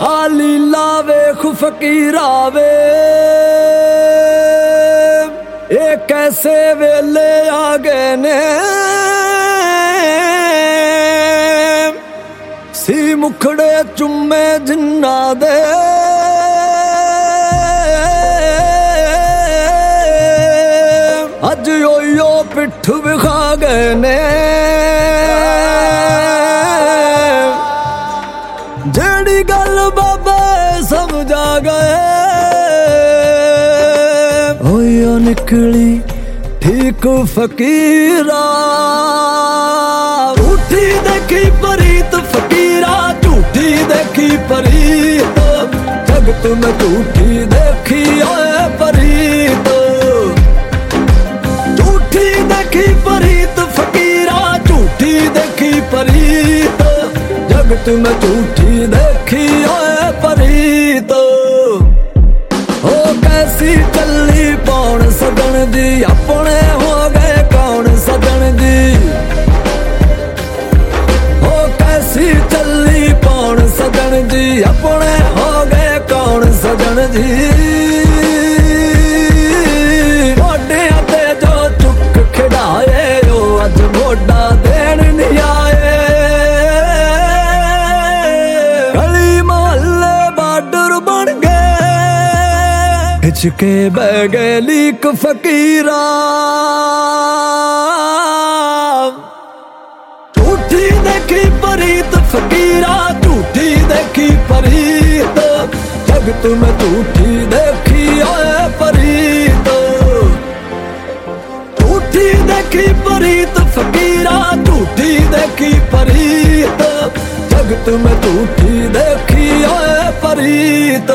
आली लावे फकीरा वे ये कैसे वेले आ गए ने सी मुखड़े चुम्मे जिन्ना दे अज यो पिठ विखा गए ने जेड़ी गल बाबा समझा गए होया निकली ठीक फकीरा झूठी देखी परीत फकीरा झूठी देखी परीत जगत में झूठी देखी ओए परीत झूठी देखी परीत फकीरा झूठी देखी परीत जगत में झूठी देखी ओए परीत हो कैसी चली पौन सदन दी अपने हो गए कौन सदन दी हो कैसी चली पौन सदन दी अपने हो गए कौन सदन दी मोडे ते जो चुक खिड़ाए हो अज मोडा देन नहीं आए गली मोहल्ले बार्डर बन गए हिचके बह गए लीक फकीरा झूठी देखी परीत फकीरा झूठी देखी परीत जगत में झूठी देखी ओए परीत झूठी देखी परीत फकीरा झूठी देखी परीत जगत में झूठी देखी ओए परीत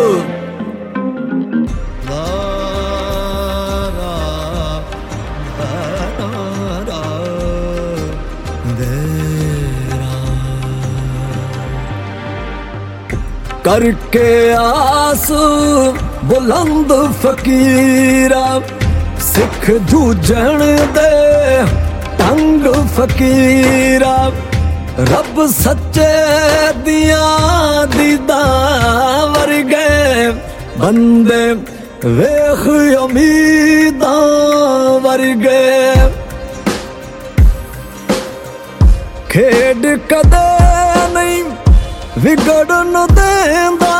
करके आस बुलंद फकीरा सिख जूझण दे तंग फकीरा रब सच्चे दिया दीदा वर्गे बंदे वेख उम्मीदा वर्गे खेड कदे नहीं विगड़न देंदा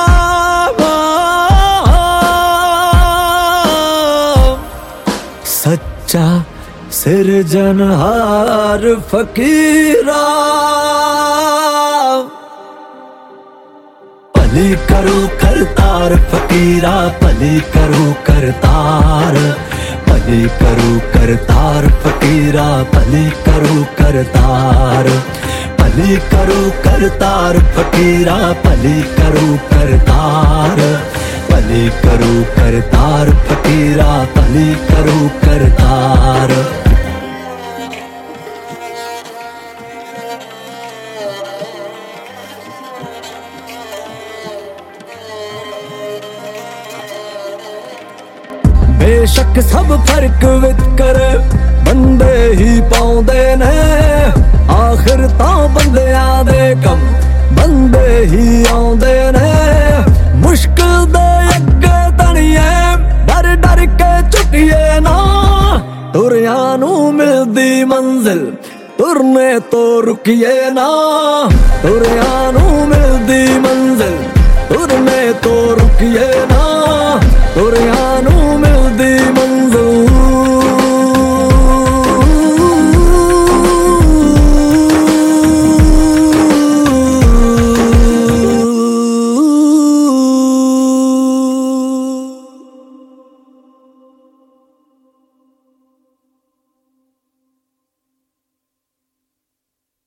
सच्चा सिरजनहार फकीरा भली करो करतार फकीरा भली करो करतार भली करो करतार फकीरा भली करो करतार भली करो करतार फकीरा भली करो करतार भली करो करतार फकीरा भली करो करतार बेशक सब फर्क विच बंदे ही पाउंदे ने आखिर तां बंदियां दे कम बंदे ही आउंदे ने मुश्किल दे अगे तणिए डर डर के चुकिए ना तुरिया नू मिलदी मंजिल तुरने तो रुकिए ना तुरिया नू मिलदी मंजिल तुरने तो रुकिए ना